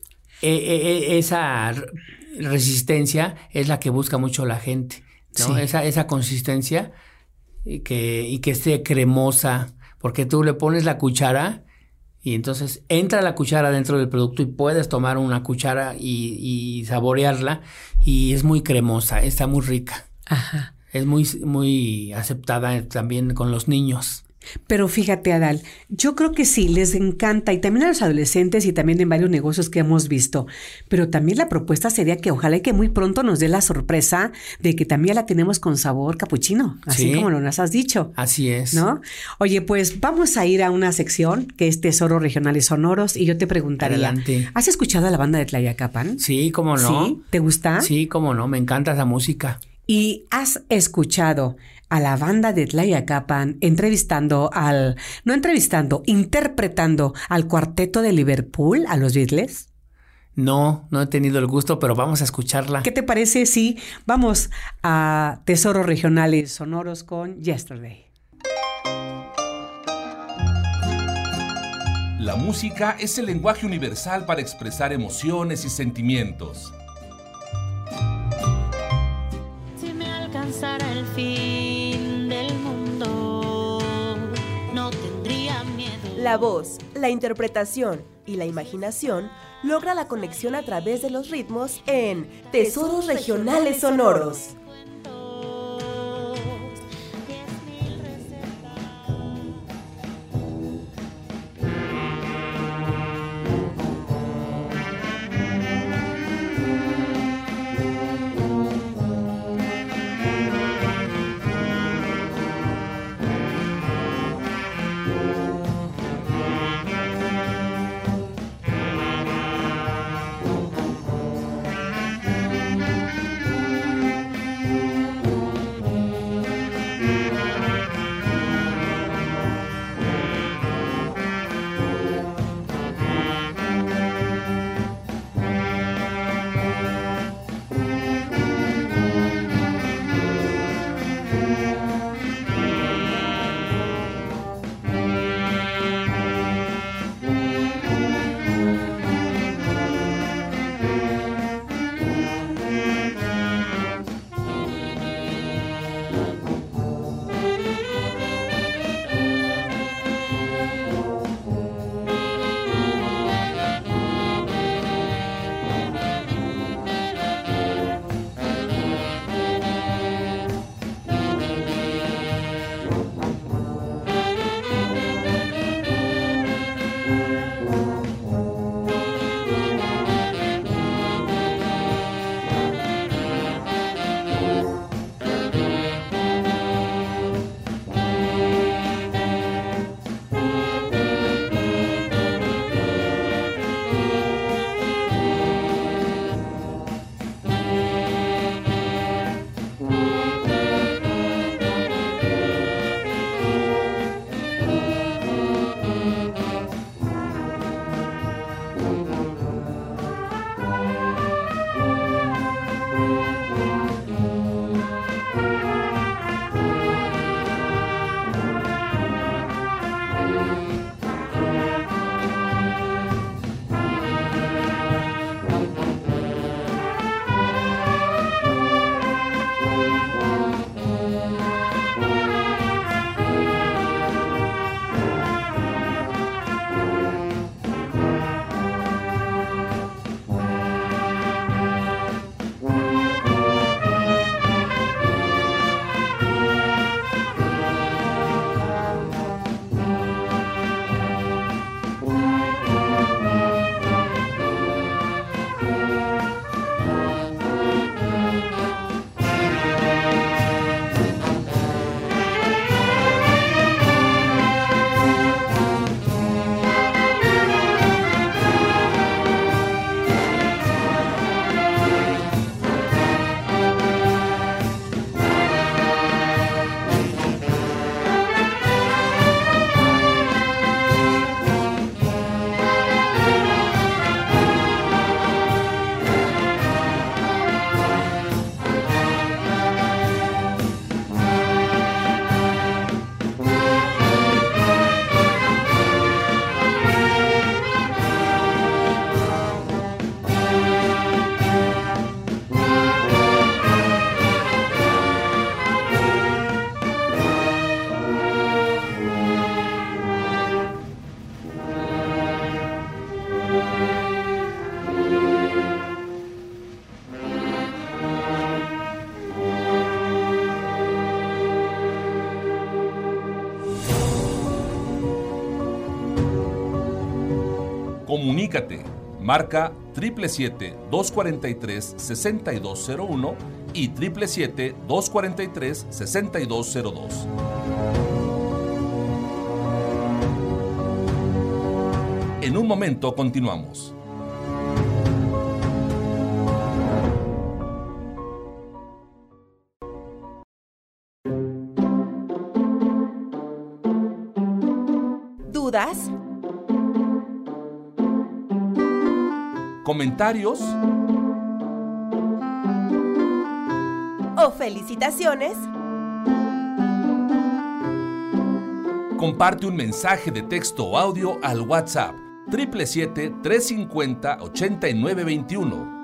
[SPEAKER 4] esa resistencia es la que busca mucho la gente, ¿no? Sí. Esa consistencia y que esté cremosa, porque tú le pones la cuchara y entonces entra la cuchara dentro del producto y puedes tomar una cuchara y saborearla, y es muy cremosa, está muy rica.
[SPEAKER 3] Ajá.
[SPEAKER 4] Es muy, muy aceptada también con los niños.
[SPEAKER 3] Pero fíjate, Adal, yo creo que sí, les encanta, y también a los adolescentes y también en varios negocios que hemos visto. Pero también la propuesta sería que ojalá y que muy pronto nos dé la sorpresa de que también la tenemos con sabor capuchino, así como lo nos has dicho.
[SPEAKER 4] Así es.
[SPEAKER 3] ¿No? Oye, pues vamos a ir a una sección que es Tesoros Regionales Sonoros, y yo te preguntaría,
[SPEAKER 4] adelante.
[SPEAKER 3] ¿Has escuchado a la banda de Tlayacapan?
[SPEAKER 4] Sí, cómo no.
[SPEAKER 3] ¿Sí? ¿Te gusta?
[SPEAKER 4] Sí, cómo no, me encanta esa música.
[SPEAKER 3] ¿Y has escuchado a la banda de Tlayacapan interpretando al cuarteto de Liverpool, a los Beatles?
[SPEAKER 4] No he tenido el gusto, pero vamos a escucharla.
[SPEAKER 3] ¿Qué te parece si vamos a Tesoros Regionales Sonoros con Yesterday?
[SPEAKER 1] La música es el lenguaje universal para expresar emociones y sentimientos.
[SPEAKER 6] Si me alcanzara el fin del mundo, no tendría miedo.
[SPEAKER 2] La voz, la interpretación y la imaginación logra la conexión a través de los ritmos en Tesoros Regionales Sonoros.
[SPEAKER 1] Comunícate. Marca 777-243-6201 y 777-243-6202. En un momento continuamos.
[SPEAKER 2] ¿Dudas?
[SPEAKER 1] ¿Comentarios?
[SPEAKER 2] ¿O felicitaciones?
[SPEAKER 1] Comparte un mensaje de texto o audio al WhatsApp 777-350-8921.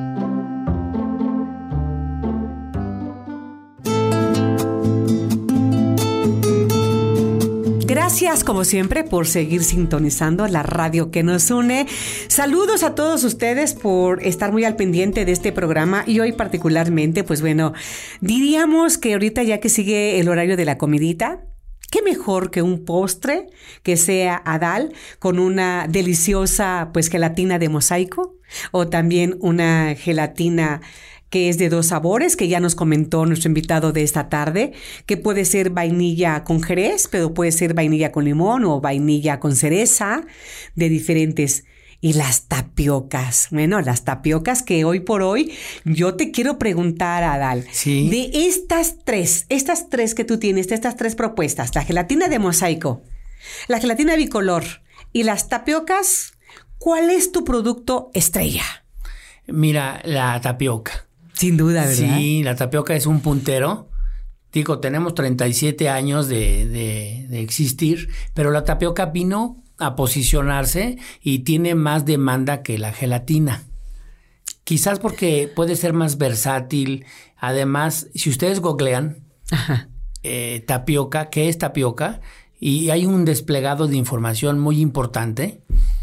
[SPEAKER 3] Gracias, como siempre, por seguir sintonizando la radio que nos une. Saludos a todos ustedes por estar muy al pendiente de este programa y hoy particularmente, pues bueno, diríamos que ahorita ya que sigue el horario de la comidita, qué mejor que un postre que sea Adal con una deliciosa pues gelatina de mosaico o también una gelatina que es de 2 sabores, que ya nos comentó nuestro invitado de esta tarde, que puede ser vainilla con jerez, pero puede ser vainilla con limón o vainilla con cereza, de diferentes. Y las tapiocas. Bueno, las tapiocas que hoy por hoy yo te quiero preguntar, Adal.
[SPEAKER 4] Sí.
[SPEAKER 3] De estas tres que tú tienes, de estas 3 propuestas, la gelatina de mosaico, la gelatina bicolor y las tapiocas, ¿cuál es tu producto estrella?
[SPEAKER 4] Mira, la tapioca.
[SPEAKER 3] Sin duda, ¿verdad?
[SPEAKER 4] Sí, la tapioca es un puntero. Digo, tenemos 37 años de existir, pero la tapioca vino a posicionarse y tiene más demanda que la gelatina. Quizás porque puede ser más versátil. Además, si ustedes googlean tapioca, ¿qué es tapioca? Y hay un desplegado de información muy importante.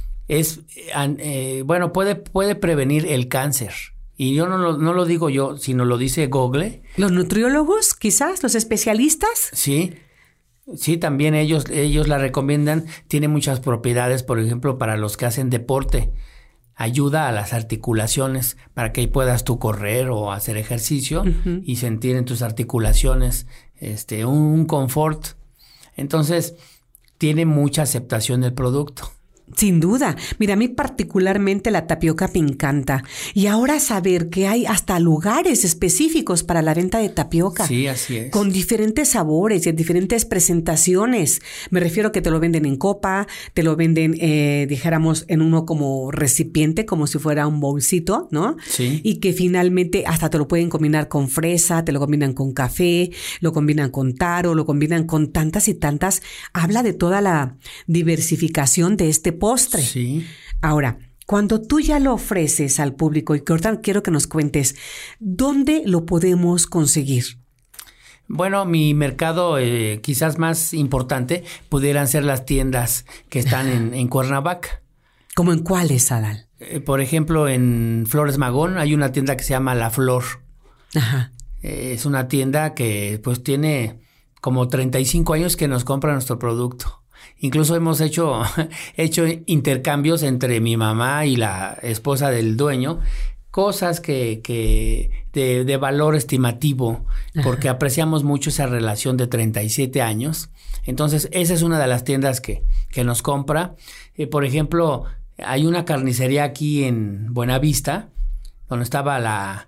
[SPEAKER 4] Puede prevenir el cáncer. Y yo no lo digo yo, sino lo dice Google.
[SPEAKER 3] ¿Los nutriólogos, quizás? ¿Los especialistas?
[SPEAKER 4] Sí, también ellos la recomiendan. Tiene muchas propiedades, por ejemplo, para los que hacen deporte. Ayuda a las articulaciones para que puedas tú correr o hacer ejercicio y sentir en tus articulaciones un confort. Entonces, tiene mucha aceptación el producto.
[SPEAKER 3] Sin duda. Mira, a mí particularmente la tapioca me encanta. Y ahora saber que hay hasta lugares específicos para la venta de tapioca.
[SPEAKER 4] Sí, así es.
[SPEAKER 3] Con diferentes sabores y en diferentes presentaciones. Me refiero que te lo venden en copa, te lo venden, dijéramos, en uno como recipiente, como si fuera un bolsito, ¿no?
[SPEAKER 4] Sí.
[SPEAKER 3] Y que finalmente hasta te lo pueden combinar con fresa, te lo combinan con café, lo combinan con taro, lo combinan con tantas y tantas. Habla de toda la diversificación de este postre.
[SPEAKER 4] Sí.
[SPEAKER 3] Ahora, cuando tú ya lo ofreces al público, y que ahorita quiero que nos cuentes, ¿dónde lo podemos conseguir?
[SPEAKER 4] Bueno, mi mercado quizás más importante pudieran ser las tiendas que están en Cuernavaca.
[SPEAKER 3] ¿Cómo en cuáles, Adal?
[SPEAKER 4] Por ejemplo, en Flores Magón hay una tienda que se llama La Flor.
[SPEAKER 3] Ajá.
[SPEAKER 4] Es una tienda que pues tiene como 35 años que nos compra nuestro producto. Incluso hemos hecho intercambios entre mi mamá y la esposa del dueño, cosas que de valor estimativo, porque apreciamos mucho esa relación de 37 años. Entonces, esa es una de las tiendas que nos compra. Por ejemplo, hay una carnicería aquí en Buenavista, donde estaba la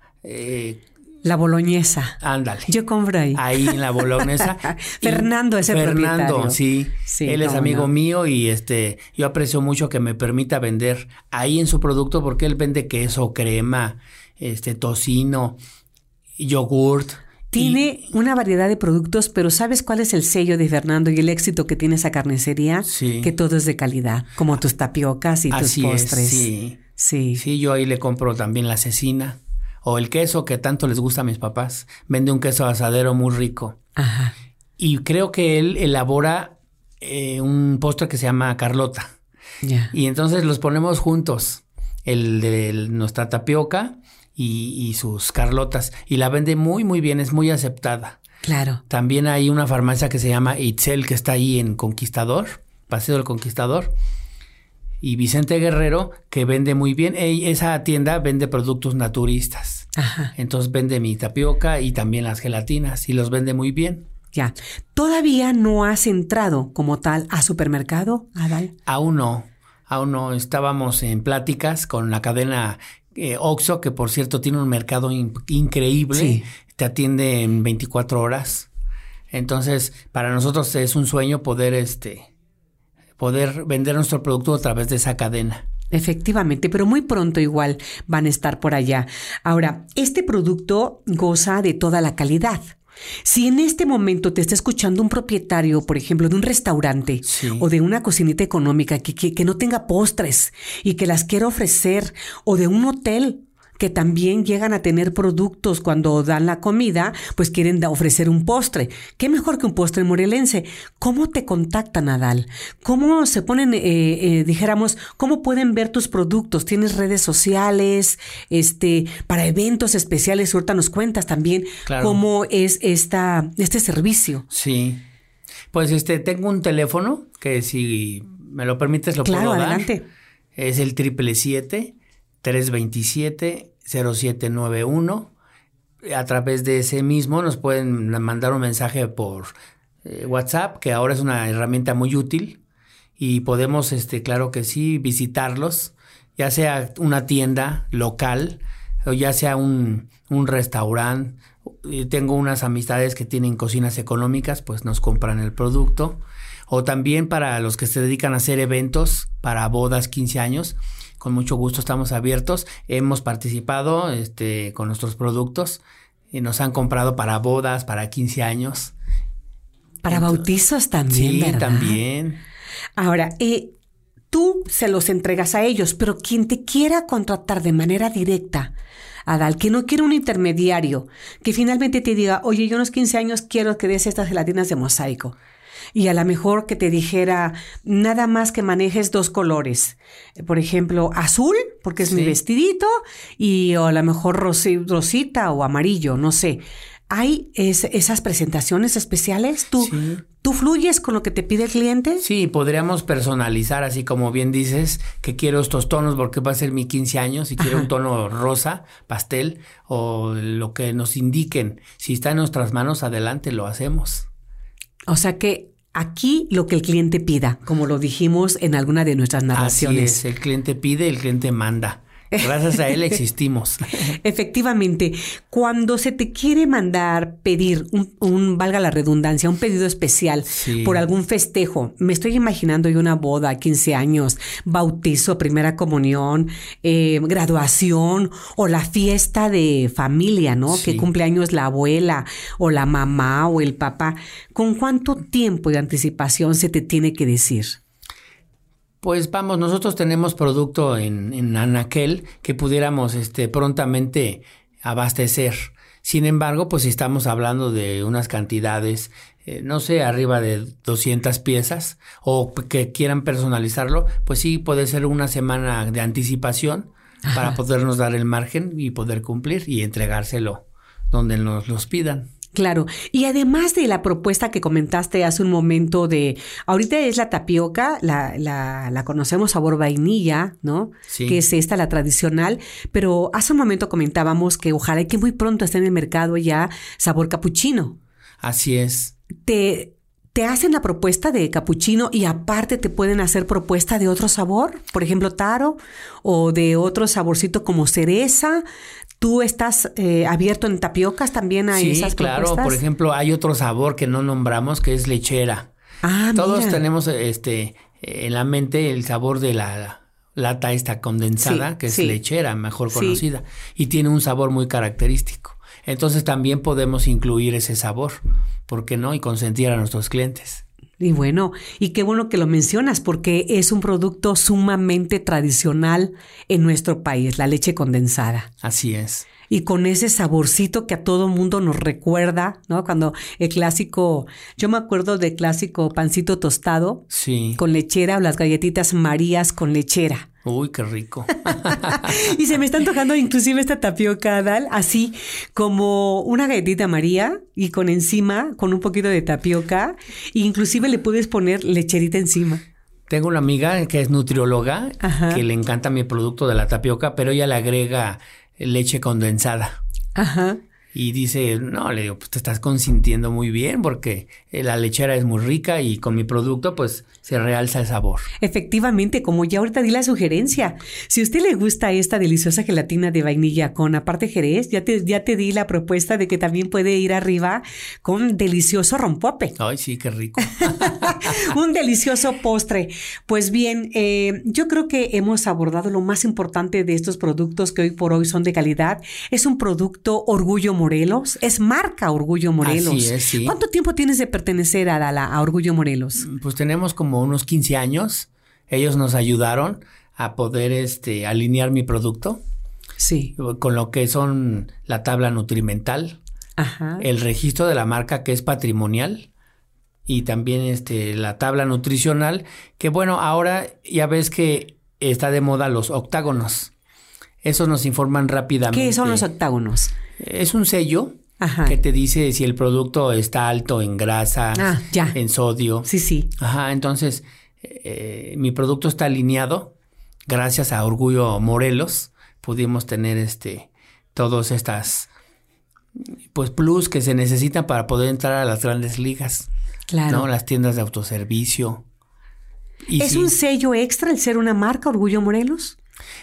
[SPEAKER 3] boloñesa.
[SPEAKER 4] Ándale.
[SPEAKER 3] Yo compro ahí.
[SPEAKER 4] Ahí en la boloñesa.
[SPEAKER 3] Fernando es el propietario.
[SPEAKER 4] Fernando, sí. Él es amigo mío y yo aprecio mucho que me permita vender ahí en su producto porque él vende queso, crema, tocino, yogurt.
[SPEAKER 3] Tiene una variedad de productos, pero ¿sabes cuál es el sello de Fernando y el éxito que tiene esa carnicería?
[SPEAKER 4] Sí.
[SPEAKER 3] Que todo es de calidad, como tus tapiocas y tus postres.
[SPEAKER 4] Sí.
[SPEAKER 3] Sí.
[SPEAKER 4] Sí, yo ahí le compro también la cecina. O el queso que tanto les gusta a mis papás. Vende un queso asadero muy rico.
[SPEAKER 3] Ajá.
[SPEAKER 4] Y creo que él elabora un postre que se llama Carlota.
[SPEAKER 3] Yeah.
[SPEAKER 4] Y entonces los ponemos juntos. El de nuestra tapioca y sus Carlotas. Y la vende muy, muy bien. Es muy aceptada.
[SPEAKER 3] Claro.
[SPEAKER 4] También hay una farmacia que se llama Itzel, que está ahí en Conquistador. Paseo del Conquistador. y Vicente Guerrero, que vende muy bien. Esa tienda vende productos naturistas.
[SPEAKER 3] Ajá.
[SPEAKER 4] Entonces vende mi tapioca y también las gelatinas y los vende muy bien.
[SPEAKER 3] Ya. ¿Todavía no has entrado como tal a supermercado, Adal?
[SPEAKER 4] Aún no. Estábamos en pláticas con la cadena Oxxo, que por cierto tiene un mercado increíble.
[SPEAKER 3] Sí.
[SPEAKER 4] Te atiende en 24 horas. Entonces, para nosotros es un sueño poder vender nuestro producto a través de esa cadena.
[SPEAKER 3] Efectivamente, pero muy pronto igual van a estar por allá. Ahora, este producto goza de toda la calidad. Si en este momento te está escuchando un propietario, por ejemplo, de un restaurante o de una cocinita económica que no tenga postres y que las quiera ofrecer, o de un hotel que también llegan a tener productos cuando dan la comida, pues quieren ofrecer un postre. ¿Qué mejor que un postre morelense? ¿Cómo te contactan, Adal? ¿Cómo se ponen, dijéramos, cómo pueden ver tus productos? ¿Tienes redes sociales? Para eventos especiales, ahorita nos cuentas también cómo es este servicio.
[SPEAKER 4] Sí. Pues tengo un teléfono que, si me lo permites, lo puedo dar.
[SPEAKER 3] Claro, adelante.
[SPEAKER 4] Es el 777-327-0791. A través de ese mismo nos pueden mandar un mensaje por WhatsApp, que ahora es una herramienta muy útil, y podemos, claro que sí, visitarlos, ya sea una tienda local o ya sea un restaurante. Tengo unas amistades que tienen cocinas económicas, pues nos compran el producto. O también para los que se dedican a hacer eventos para bodas, 15 años, con mucho gusto estamos abiertos. Hemos participado con nuestros productos y nos han comprado para bodas, para 15 años.
[SPEAKER 3] Para bautizos también,
[SPEAKER 4] sí,
[SPEAKER 3] ¿verdad?
[SPEAKER 4] También.
[SPEAKER 3] Ahora, tú se los entregas a ellos, pero quien te quiera contratar de manera directa, Adal, que no quiere un intermediario, que finalmente te diga, oye, yo unos 15 años quiero que des estas gelatinas de mosaico. Y a lo mejor que te dijera nada más que manejes 2 colores. Por ejemplo, azul, porque es mi vestidito, o a lo mejor rosita o amarillo, no sé. ¿Hay esas presentaciones especiales? ¿Tú fluyes con lo que te pide el cliente?
[SPEAKER 4] Sí, podríamos personalizar, así como bien dices, que quiero estos tonos porque va a ser mi 15 años y quiero un tono rosa, pastel, o lo que nos indiquen. Si está en nuestras manos, adelante, lo hacemos.
[SPEAKER 3] O sea que aquí lo que el cliente pida, como lo dijimos en alguna de nuestras narraciones.
[SPEAKER 4] Así es, el cliente pide, el cliente manda. Gracias a él existimos.
[SPEAKER 3] Efectivamente, cuando se te quiere pedir valga la redundancia, un pedido especial por algún festejo, me estoy imaginando yo una boda, 15 años, bautizo, primera comunión, graduación o la fiesta de familia, ¿no? Que cumple años la abuela o la mamá o el papá. ¿Con cuánto tiempo de anticipación se te tiene que decir?
[SPEAKER 4] Pues vamos, nosotros tenemos producto en anaquel que pudiéramos prontamente abastecer. Sin embargo, pues si estamos hablando de unas cantidades, no sé, arriba de 200 piezas o que quieran personalizarlo, pues sí puede ser una semana de anticipación para podernos dar el margen y poder cumplir y entregárselo donde nos los pidan.
[SPEAKER 3] Claro, y además de la propuesta que comentaste hace un momento ahorita es la tapioca, la conocemos sabor vainilla, ¿no?
[SPEAKER 4] Sí.
[SPEAKER 3] Que es la tradicional, pero hace un momento comentábamos que ojalá y que muy pronto esté en el mercado ya sabor capuchino.
[SPEAKER 4] Así es.
[SPEAKER 3] ¿Te hacen la propuesta de capuchino y aparte te pueden hacer propuesta de otro sabor? Por ejemplo, taro o de otro saborcito como cereza. ¿Tú estás abierto en tapiocas también a esas propuestas? Sí, claro.
[SPEAKER 4] Por ejemplo, hay otro sabor que no nombramos que es lechera. Todos tenemos en la mente el sabor de la lata esta condensada, que es lechera, mejor conocida. Y tiene un sabor muy característico. Entonces también podemos incluir ese sabor, ¿por qué no? Y consentir a nuestros clientes.
[SPEAKER 3] Y bueno, y qué bueno que lo mencionas porque es un producto sumamente tradicional en nuestro país, la leche condensada.
[SPEAKER 4] Así es.
[SPEAKER 3] Y con ese saborcito que a todo mundo nos recuerda, ¿no? Cuando el clásico, yo me acuerdo del clásico pancito tostado con lechera o las galletitas Marías con lechera.
[SPEAKER 4] Uy, qué rico.
[SPEAKER 3] Y se me está antojando inclusive esta tapioca, Adal, así como una galletita María y con encima, con un poquito de tapioca, e inclusive le puedes poner lecherita encima.
[SPEAKER 4] Tengo una amiga que es nutrióloga,
[SPEAKER 3] Ajá.
[SPEAKER 4] que le encanta mi producto de la tapioca, pero ella le agrega leche condensada.
[SPEAKER 3] Ajá.
[SPEAKER 4] Y dice, no, le digo, pues te estás consintiendo muy bien porque la lechera es muy rica y con mi producto pues se realza el sabor.
[SPEAKER 3] Efectivamente, como ya ahorita di la sugerencia, si a usted le gusta esta deliciosa gelatina de vainilla con aparte Jerez, ya te di la propuesta de que también puede ir arriba con delicioso rompope.
[SPEAKER 4] Ay, sí, qué rico.
[SPEAKER 3] Un delicioso postre. Pues bien, yo creo que hemos abordado lo más importante de estos productos que hoy por hoy son de calidad. Es un producto Orgullo Morelos, es marca Orgullo Morelos.
[SPEAKER 4] Así es, sí.
[SPEAKER 3] ¿Cuánto tiempo tienes de pertenecer a Orgullo Morelos?
[SPEAKER 4] Pues tenemos como unos 15 años. Ellos nos ayudaron a poder alinear mi producto
[SPEAKER 3] Sí.
[SPEAKER 4] con lo que son la tabla nutrimental,
[SPEAKER 3] Ajá.
[SPEAKER 4] el registro de la marca que es patrimonial y también la tabla nutricional, que bueno, ahora ya ves que está de moda los octágonos. Esos nos informan rápidamente.
[SPEAKER 3] ¿Qué son los octágonos?
[SPEAKER 4] Es un sello
[SPEAKER 3] Ajá.
[SPEAKER 4] que te dice si el producto está alto en grasa,
[SPEAKER 3] ya.
[SPEAKER 4] en sodio.
[SPEAKER 3] Sí, sí.
[SPEAKER 4] Ajá, entonces mi producto está alineado. Gracias a Orgullo Morelos pudimos tener todos estas pues plus que se necesitan para poder entrar a las grandes ligas.
[SPEAKER 3] Claro.
[SPEAKER 4] ¿No? Las tiendas de autoservicio. Y
[SPEAKER 3] ¿Es
[SPEAKER 4] sí,
[SPEAKER 3] un sello extra el ser una marca Orgullo Morelos?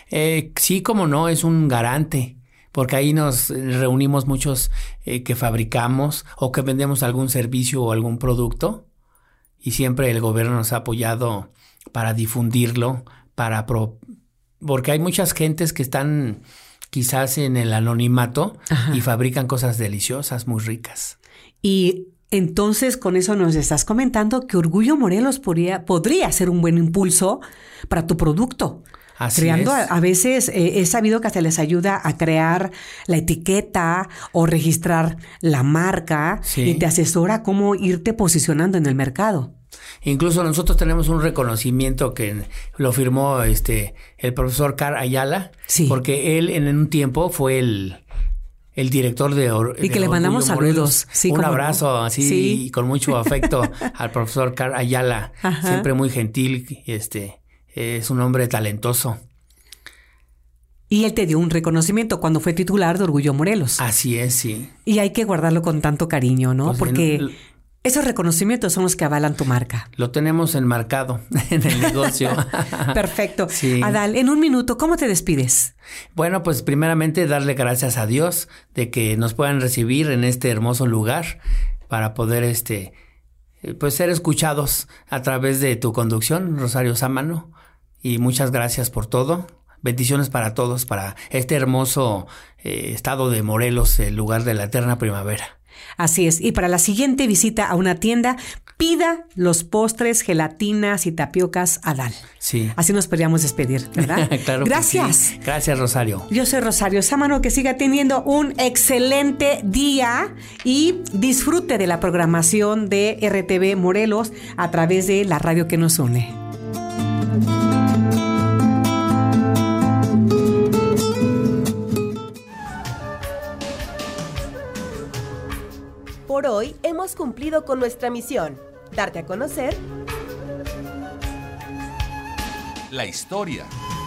[SPEAKER 4] Sí, como no, es un garante. Porque ahí nos reunimos muchos que fabricamos o que vendemos algún servicio o algún producto. Y siempre el gobierno nos ha apoyado para difundirlo, porque hay muchas gentes que están quizás en el anonimato. Ajá. Y fabrican cosas deliciosas, muy ricas.
[SPEAKER 3] Y entonces con eso nos estás comentando que Orgullo Morelos podría ser un buen impulso para tu producto.
[SPEAKER 4] Así
[SPEAKER 3] creando
[SPEAKER 4] es.
[SPEAKER 3] A veces he sabido que hasta les ayuda a crear la etiqueta o registrar la marca. Sí. Y te asesora cómo irte posicionando en el mercado.
[SPEAKER 4] Incluso nosotros tenemos un reconocimiento que lo firmó el profesor Carl Ayala. Sí. Porque él en un tiempo fue el director de
[SPEAKER 3] y que le mandamos saludos.
[SPEAKER 4] Sí, un abrazo así sí. Y con mucho afecto al profesor Carl Ayala. Ajá. Siempre muy gentil, es un hombre talentoso.
[SPEAKER 3] Y él te dio un reconocimiento cuando fue titular de Orgullo Morelos.
[SPEAKER 4] Así es, sí.
[SPEAKER 3] Y hay que guardarlo con tanto cariño, ¿no? Pues porque esos reconocimientos son los que avalan tu marca.
[SPEAKER 4] Lo tenemos enmarcado en el negocio.
[SPEAKER 3] Perfecto. Sí. Adal, en un minuto, ¿cómo te despides?
[SPEAKER 4] Bueno, pues primeramente darle gracias a Dios de que nos puedan recibir en este hermoso lugar para poder pues ser escuchados a través de tu conducción, Rosario Sámano. Y muchas gracias por todo. Bendiciones para todos, para este hermoso estado de Morelos, el lugar de la eterna primavera.
[SPEAKER 3] Así es. Y para la siguiente visita a una tienda, pida los postres, gelatinas y tapiocas Adal.
[SPEAKER 4] Sí.
[SPEAKER 3] Así nos podríamos despedir, ¿verdad?
[SPEAKER 4] Claro.
[SPEAKER 3] Gracias.
[SPEAKER 4] Sí. Gracias, Rosario.
[SPEAKER 3] Yo soy Rosario Sámano, que siga teniendo un excelente día y disfrute de la programación de RTV Morelos a través de la radio que nos une.
[SPEAKER 2] Por hoy hemos cumplido con nuestra misión, darte a conocer
[SPEAKER 1] la historia,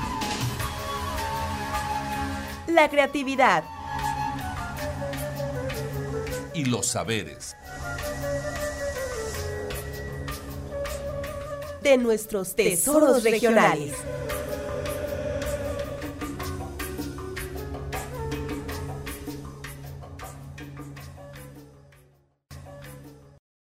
[SPEAKER 2] la creatividad
[SPEAKER 1] y los saberes
[SPEAKER 2] de nuestros tesoros regionales.